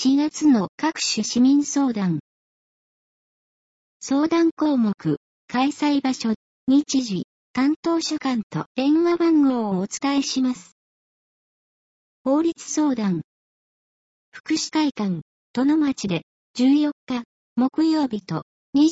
4月の各種市民相談。相談項目、開催場所、日時、担当所管と電話番号をお伝えします。法律相談。福祉会館、殿町で14日、木曜日と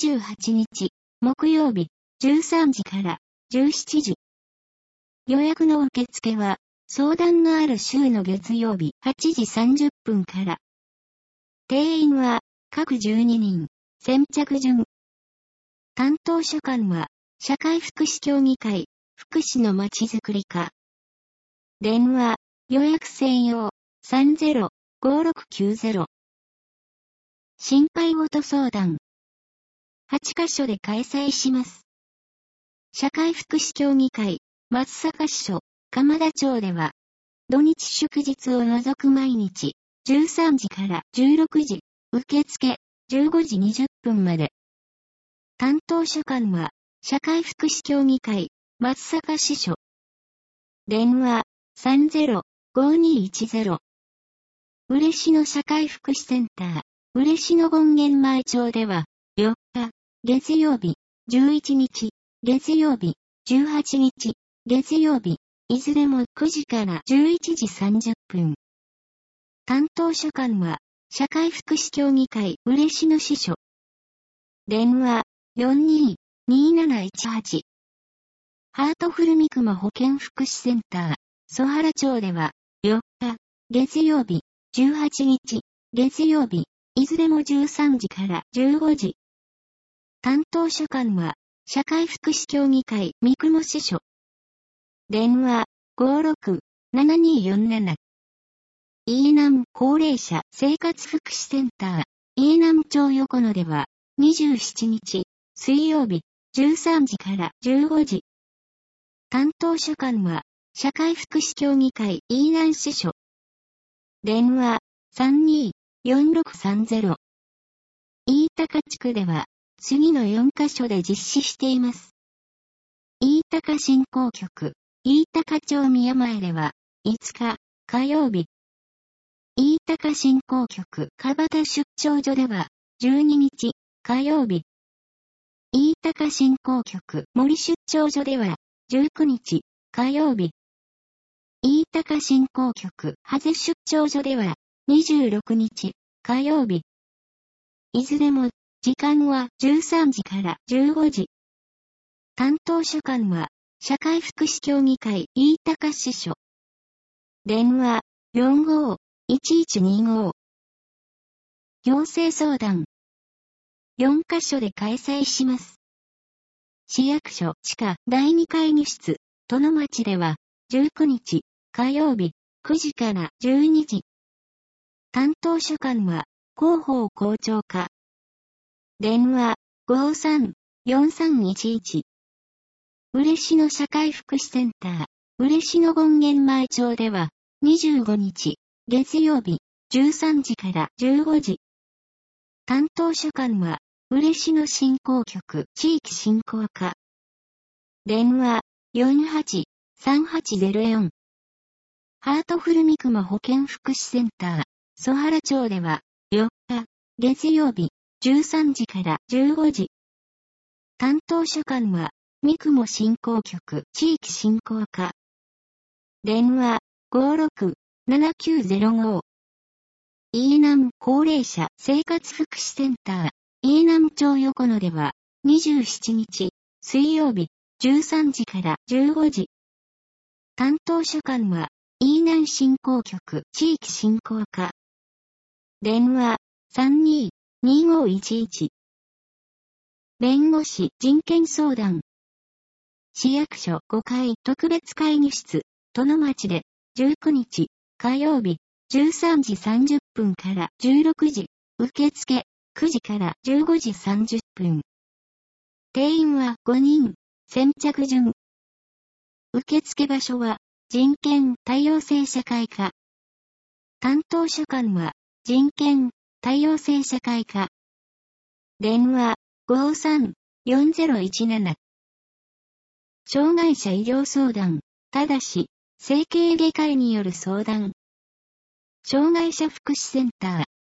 28日、木曜日、13時から17時。予約の受付は、相談のある週の月曜日8時30分から。定員は、各12人、先着順。担当所管は、社会福祉協議会、福祉のまちづくり課。電話、予約専用、30-5690。心配事相談。8カ所で開催します。社会福祉協議会、松阪支所、鎌田町では、土日祝日を除く毎日、13時から16時、受付、15時20分まで。担当所管は、社会福祉協議会、松阪支所。電話、30-5210。嬉野社会福祉センター、嬉野権現前町では、4日、月曜日、11日、月曜日、18日、月曜日、いずれも9時から11時30分。担当所管は、社会福祉協議会嬉野支所。電話、42-2718。ハートフル三熊保健福祉センター、曽原町では、4日、月曜日、18日、月曜日、いずれも13時から15時。担当所管は、社会福祉協議会三雲支所。電話、56-7247。飯南高齢者生活福祉センター、飯南町横野では、27日、水曜日、13時から15時。担当所管は、社会福祉協議会飯南支所。電話、32-4630。飯高地区では、次の4カ所で実施しています。飯高振興局、飯高町宮前では、5日、火曜日。飯高振興局、蒲田出張所では、12日、火曜日。飯高振興局、森出張所では、19日、火曜日。飯高振興局、羽瀬出張所では、26日、火曜日。いずれも、時間は13時から15時。担当所管は、社会福祉協議会飯高支所。電話、45-1125。行政相談。4カ所で開催します。市役所地下第2会議室、殿町では、19日、火曜日、9時から12時。担当所管は、広報校長課。電話、53-4311。嬉野社会福祉センター、嬉野権現前町では、25日、月曜日、13時から15時。担当所管は、嬉野振興局地域振興課。電話、48-3804。ハートフル三熊保健福祉センター、曽原町では、4日、月曜日、13時から15時。担当所管は、三雲振興局地域振興課。電話、56-7905。飯南高齢者生活福祉センター、飯南町横野では、27日、水曜日、13時から15時。担当所管は、飯南振興局地域振興課。電話、32-2511。弁護士人権相談。市役所5階特別会議室、殿町で、19日、火曜日、13時30分から16時、受付、9時から15時30分。定員は5人、先着順。受付場所は、人権多様性社会課。担当所管は、人権多様性社会課。電話、53-4017。障害者医療相談、ただし、整形外科医による相談。障害者福祉センター、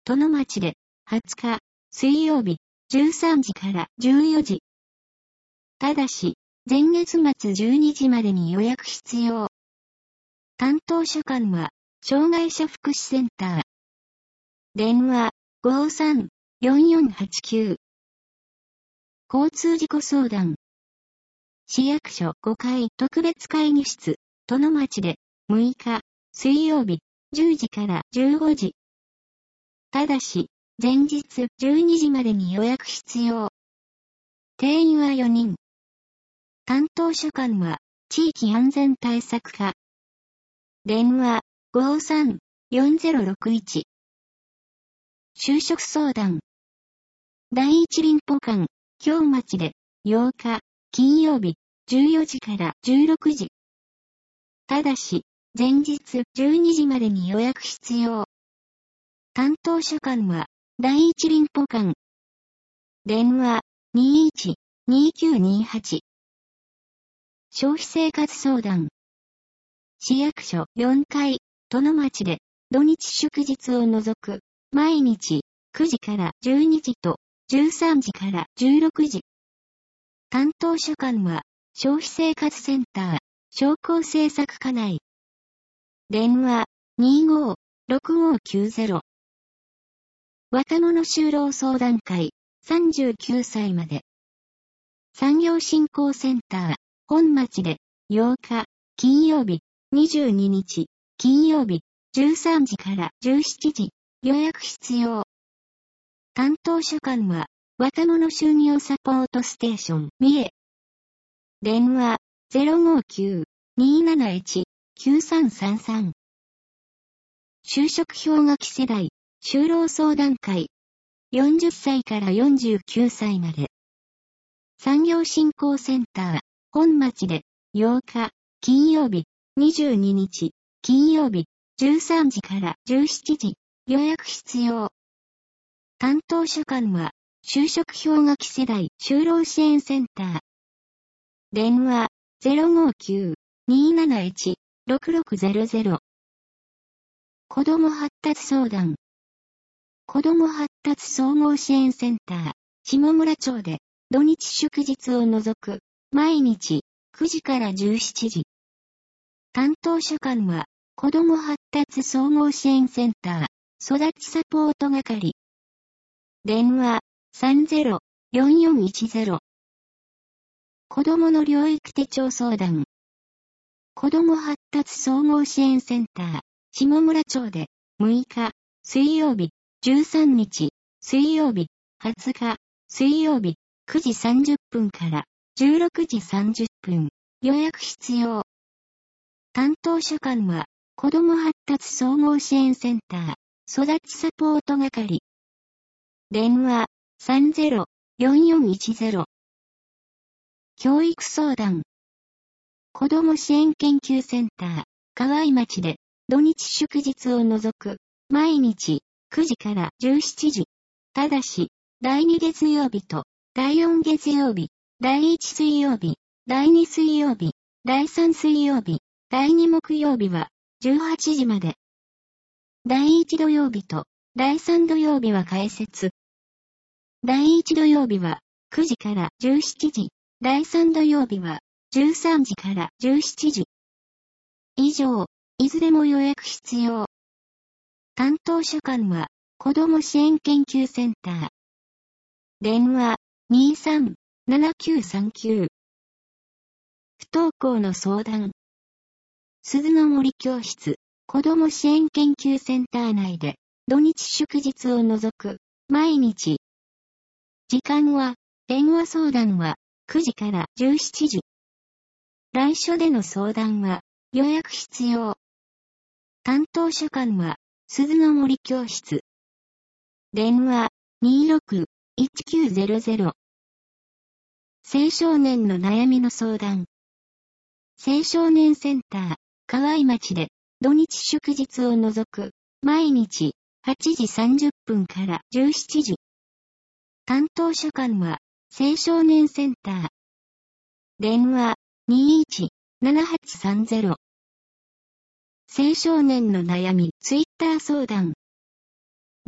殿町で、20日、水曜日、13時から14時。ただし、前月末12時までに予約必要。担当所管は、障害者福祉センター。電話、53-4489。交通事故相談。市役所5階特別会議室、殿町で、6日、水曜日、10時から15時。ただし、前日12時までに予約必要。定員は4人。担当所管は、地域安全対策課。電話、53-4061。就職相談。第一林保館、京町で、8日、金曜日、14時から16時。ただし、前日12時までに予約必要。担当所管は、第一林保館。電話、21-2928。消費生活相談。市役所4階、殿町で、土日祝日を除く、毎日、9時から12時と、13時から16時。担当所管は、消費生活センター、商工政策課内。電話、25-6590。若者就労相談会、39歳まで。産業振興センター、本町で、8日、金曜日、22日、金曜日、13時から17時、予約必要。担当所管は、若者就業サポートステーション、三重。電話、059-271-9333。就職氷河期世代、就労相談会。40歳から49歳まで。産業振興センター、本町で、8日、金曜日、22日、金曜日、13時から17時、予約必要。担当所管は、就職氷河期世代就労支援センター。電話、059-271-6600。子ども発達相談。子ども発達総合支援センター、下村町で、土日祝日を除く、毎日、9時から17時。担当所管は、子ども発達総合支援センター、育ちサポート係。電話、30-4410。子どもの療育手帳相談。子ども発達総合支援センター、下村町で、6日、水曜日、13日、水曜日、20日、水曜日、9時30分から16時30分、予約必要。担当所管は、子ども発達総合支援センター、育ちサポート係。電話、30-4410。教育相談。子ども支援研究センター、河合町で、土日祝日を除く、毎日、9時から17時。ただし、第2月曜日と、第4月曜日、第1水曜日、第2水曜日、第3水曜日、第2木曜日は、18時まで。第1土曜日と、第3土曜日は開設。第1土曜日は、9時から17時。第3土曜日は、13時から17時。以上、いずれも予約必要。担当所管は、子ども支援研究センター。電話、23-7939。不登校の相談。鈴の森教室、子ども支援研究センター内で、土日祝日を除く、毎日。時間は、電話相談は、9時から17時。来所での相談は、予約必要。担当所管は、鈴の森教室。電話、26-1900。青少年の悩みの相談。青少年センター、河合町で、土日祝日を除く、毎日、8時30分から17時。担当所管は、青少年センター。電話、21-7830。青少年の悩み、ツイッター相談。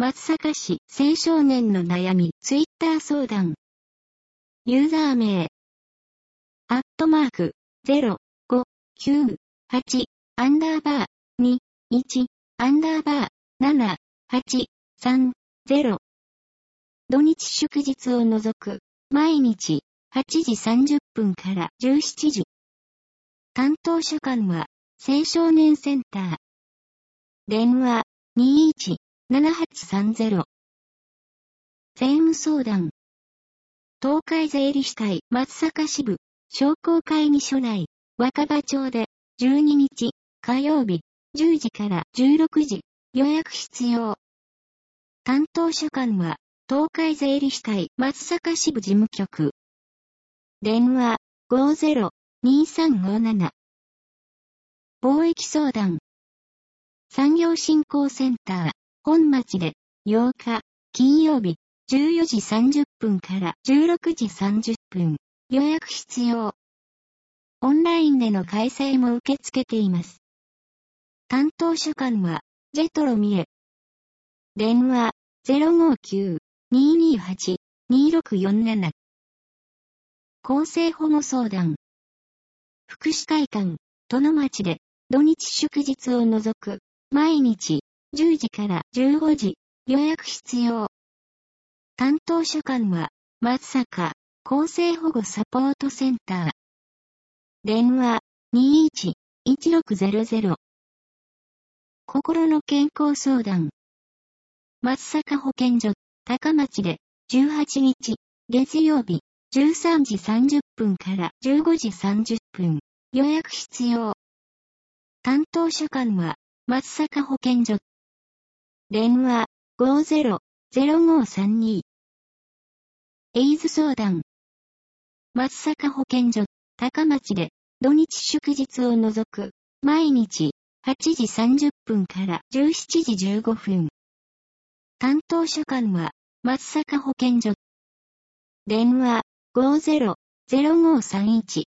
松阪市青少年の悩みツイッター相談。ユーザー名。@08-21-7-8-3-0。土日祝日を除く、毎日、8時30分から17時。担当所管は、青少年センター。電話、21-7830。税務相談。東海税理士会松阪支部、商工会議所内、若葉町で、12日、火曜日、10時から16時、予約必要。担当所管は、東海税理士会松阪支部事務局。電話、50-2357。貿易相談。産業振興センター、本町で、8日、金曜日、14時30分から16時30分、予約必要。オンラインでの開催も受け付けています。担当所管は、ジェトロミエ。電話、059-228-2647。更生保護相談。福祉会館、殿町で、土日祝日を除く、毎日、10時から15時、予約必要。担当所管は、松阪、更生保護サポートセンター。電話、21-1600。心の健康相談。松阪保健所、高町で、18日、月曜日、13時30分から15時30分、予約必要。担当所管は、松阪保健所。電話、50-0532。エイズ相談。松阪保健所、高町で、土日祝日を除く、毎日、8時30分から17時15分。担当所管は、松阪保健所。電話、50-0531。